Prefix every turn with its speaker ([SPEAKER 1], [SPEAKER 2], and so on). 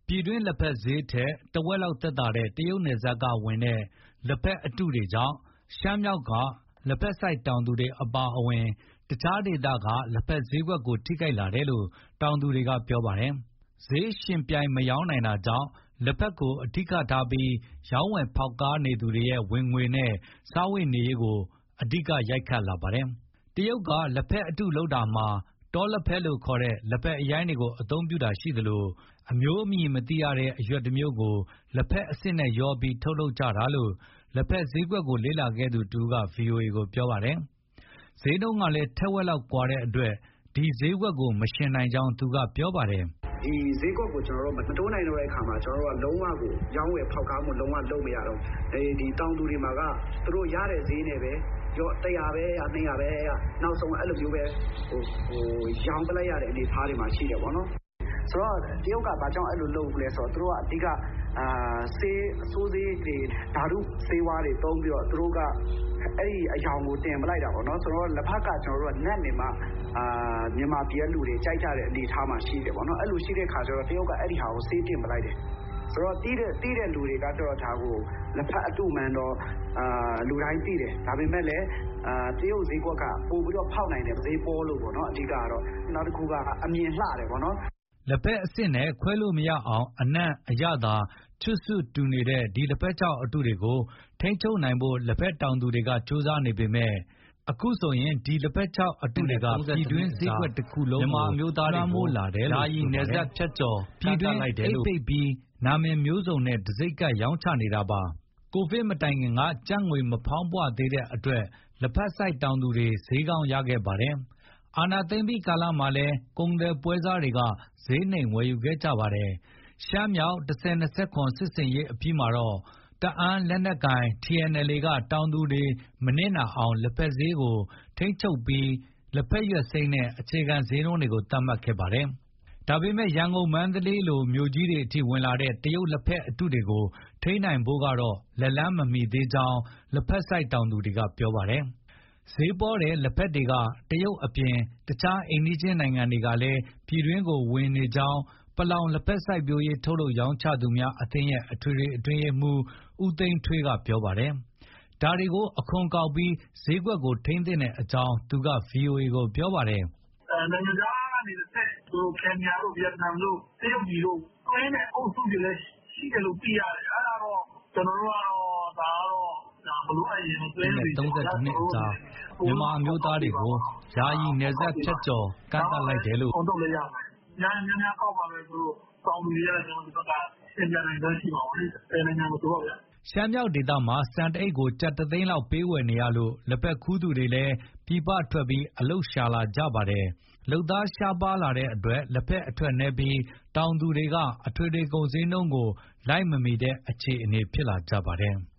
[SPEAKER 1] ပြည်တွင်းလက်ဖက်ဈေးထက်တဝက်လောက်သက်သာတဲ့တရုတ်နယ်စပ်ကဝင်တဲ့လက်ဖက်အတုတွေကြောင့်ရှမ်းမြောက်ကလက်ဖက်စိုက်တောင်သူတွေအပါအဝင်တခြားဒေသကလက်ဖက်ဈေးကွက်ကိုထိခိုက်လာတယ်လို့တောင်သူတွေကပြောပါတယ်။ဈေးရှင်ပြိုင်မရောင်းနိုင်တာကြောင့်လက်ဖက်ကိုအဓိကထားပြီးရောင်းဝယ်ဖောက်ကားနေသူတွေရဲ့ဝင်ငွေနဲ့စားဝတ်နေရေးကိုအဓိကရိုက်ခတ်လာပါတယ်။တရုတ်ကလက်ဖက်အတုလုပ်တာမှာတောလက်ဖက်လို့ခေါ်တဲ့လက်ဖက်အရိုင်းတွေကိုအသုံးပြုတာရှိသလိုအမျိုးအမည်မသိရတဲ့အရွက်တစ်မျိုးကိုလက်ဖက်အစစ်နဲ့ရောပြီးထုတ်လုပ်ကြတာလို့လက်ဖက်ဈေးကွက်ကိုလေ့လာခဲ့သူတူက VOA ကိုပြောပါတယ်။ဈေးနှုန်းကလည်းထက်ဝက်လောက်ကွာတဲ့အတွက်ဒီဈေးကွက်ကိုမရှင်နိုင်ကြောင်းသူကပြောပါတယ်
[SPEAKER 2] ။ဒီဈေးကွက်ကိုကျွန်တော်တို့မတိုးနိုင်တော့တဲ့အခါမှာကျွန်တော်တို့ကလုံးဝကိုရောင်းဝယ်ဖောက်ကားမှုလုံးဝလုပ်မရတော့ဒီတောင်သူတွေမှာကသူတို့ရတဲ့ဈေးနဲ့ပဲရော100ပဲရ200ပဲရနောက်ဆုံးအဲ့လိုမျိုးပဲရောင်းပလိုက်ရတဲ့အနေအထားတွေမှာရှိတယ်ပေါ့နော်ဆိုတော့တရုတ်ကဘာကြောင့်အဲ့လိုလုပ်လဲဆိုတော့သူတို့ကအဓိကဆေးအစိုးသေးတွေဓာတုဆေးဝါးတွေသုံးပြီးတော့သူတို့ကအဲ့ဒီအယောင်ကိုတင်ပလိုက်တာပေါ့နော်ဆိုတော့လက်ဖက်ကကျွန်တော်တို့ကနတ်နေမှာမြန်မာပြည်လူတွေကြိုက်ကြတဲ့အနေအထားမှာရှိတယ်ပေါ့နော်အဲ့လိုရှိတဲ့ခါကျတော့တရုတ်ကအဲ့ဒီဟာကိုဆေးတင်ပလိုက်တယ်ဆိုတော့တီးတဲ့လူတွေကတော့ဒါကိုလက်ဖက်အတုမှန်တော့လူတိုင်းသိတယ်ဒါပေမဲ့လည်းတရုတ်ဈေးကွက်ကပို့ပြီးတော့ဖောက်နိုင်တယ်ဈေးပေါ်လို့ပေါ့နော်အဓိကတော့နောက်တစ်ခုကအမြင်လှတယ်ပေါ့နော်
[SPEAKER 1] လက်ဖက်အစစ်နဲ့ခွဲလို့မရအောင်အနံ့အရသာချွတ်စွတူနေတဲ့ဒီလက်ဖက်ကြောက်အတုတွေကိုထိန်းချုပ်နိုင်ဖို့လက်ဖက်တောင်သူတွေကစူးစမ်းနေပေမဲ့အခုဆိုရင်ဒီလက်ဖက်ချောက်အတုတွေကပြည်တွင်းဈေးကွက်တစ်ခုလုံးမြန်မာအမျိုးသားတွေမိုးလာတယ်လို့ယာယီနယ်စပ်ဖြတ်ကျော်ပြည်တွင်းလိုက်တယ်လို့ပိတ်ပြီးနာမည်မျိုးစုံနဲ့တစိမ့်ကပ်ရောင်းချနေတာပါကိုဗစ်မတိုင်ခင်ကကြက်ငွေမဖောင်းပွသေးတဲ့အတွက်လက်ဖက်စိုက်တောင်သူတွေဈေးကောင်းရခဲ့ပါတယ်အာနာသိမ့်ပြီးကာလမှာလဲကုန်တယ်ပွဲစားတွေကဈေးနှိမ်ဝယ်ယူခဲ့ကြပါတယ်ရှမ်းမြောက်1029စစ်စင်ရေးအပြီးမှာတော့တအန်းလက်နက်ကိုင် TNLA ကတောင်သူတွေမနစ်နာအောင်လက်ဖက်ဈေးကိုထိန်းချုပ်ပြီးလက်ဖက်ရွက်စိမ်းနဲ့အခြေခံဈေးနှုန်းတွေကိုသတ်မှတ်ခဲ့ပါတယ်ဒါပေမဲ့ရန်ကုန်မန္တလေးလိုမြို့ကြီးတွေအထိဝင်လာတဲ့တရုတ်လက်ဖက်အတုတွေကိုထိန်းနိုင်ဖို့ကတော့လက်လန်းမမီသေးကြောင်းလက်ဖက်စိုက်တောင်သူတွေကပြောပါတယ်ဈေးပေါ်တဲ့လက်ဖက်တွေကတရုတ်အပြင်တခြားအိမ်နီးချင်းနိုင်ငံတွေကလည်းပြည်တွင်းကိုဝင်နေကြောင်းပလောင်လက်ဖက်စိုက်ပျိုးရေးထုတ်လုပ်ရောင်းချသူများအသင်းရဲ့အထွေထွေအတွင်းရေးမှူးဦးသိန်းထွေးကပြောပါတယ်။ဒါတွေကိုအခွန်ကောက်ပြီးဈေးကွက်ကိုထိန်းသိမ်းတဲ့အကြောင်းသူက VOA ကိုပြောပါတယ်
[SPEAKER 3] ။နိုင်ငံခြားကနေတဲ့သူခင်ဗျားတို့ဗီယက်နမ်တို့တရုတ်ပြည်တို့တွင်းနဲ့အုပ်စုတွေလည်းရှိတယ်လို့သိရတယ်။အဲ့ဒါတော့ကျွန်တော်တို့ကတော့ဒါဘလို့အရင်တွင်းတွေ
[SPEAKER 1] 32နှစ်အကြာမြန်မာအမျိုးသားတွေကိုယာယီနယ်စပ်ဖြတ်ကျော်ကန့်သတ်လိုက်တယ်လို့
[SPEAKER 3] ဟုတ်တော့လည်းရပါတယ်။များကောက်ပါပဲသူတို့တောင်းလူရဲကျွန်တော်တို့ကသင်ကြနိုင်တဲ့ရှိပါဘူး။ပြည်နိုင်ငံမှာဆိုတော့ဗျာ
[SPEAKER 1] ရှမ်းမြောက်ဒေသမှာစံတအိတ်ကိုကျပ်3သိန်းလောက်ပေးဝယ်နေရလို့လက်ဖက်ခူးသူတွေလည်းပြည်ပထွက်ပြီးအလုတ်ရှာလာကြပါတယ်လုပ်သားရှားပါလာတဲ့အတွက်လက်ဖက်အထွက်နေပြီးတောင်သူတွေကအထွေထွေကုန်ဈေးနှုန်းကိုလိုက်မမီတဲ့အခြေအနေဖြစ်လာကြပါတယ်